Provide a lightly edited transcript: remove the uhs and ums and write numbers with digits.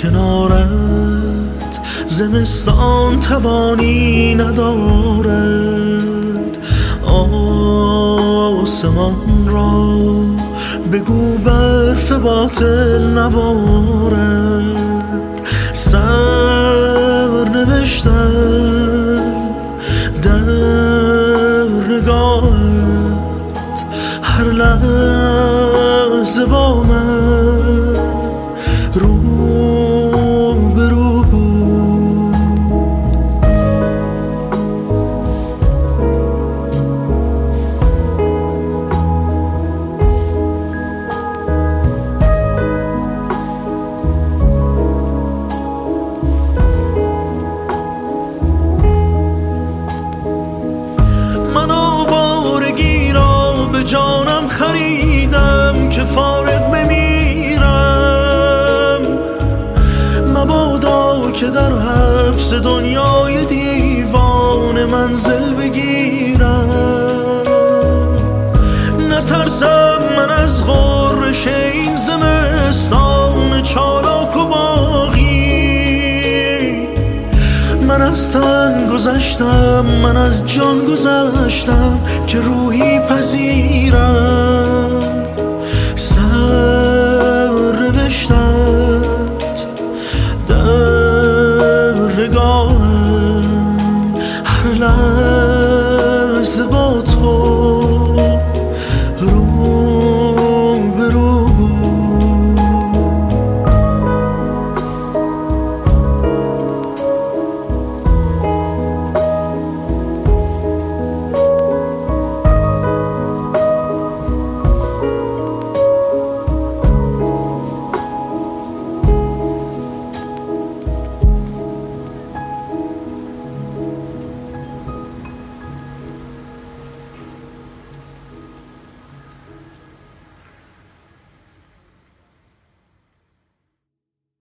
کنارت زمستان توانی ندارد. آسمان را بگو برف باطل نبارد. سر نوشتم در نگاهت، هر لحظه با من رو به رو بود. من آوارگی را به جانم خریدم که فارغ بمیرم. مبادا که در حبس دنیای دیوان منزل بگیرم. نترسم من از غرش این زمستان چالاک و باغی. من از تن گذشتم، من از جان گذشتم که روحی پذیرم.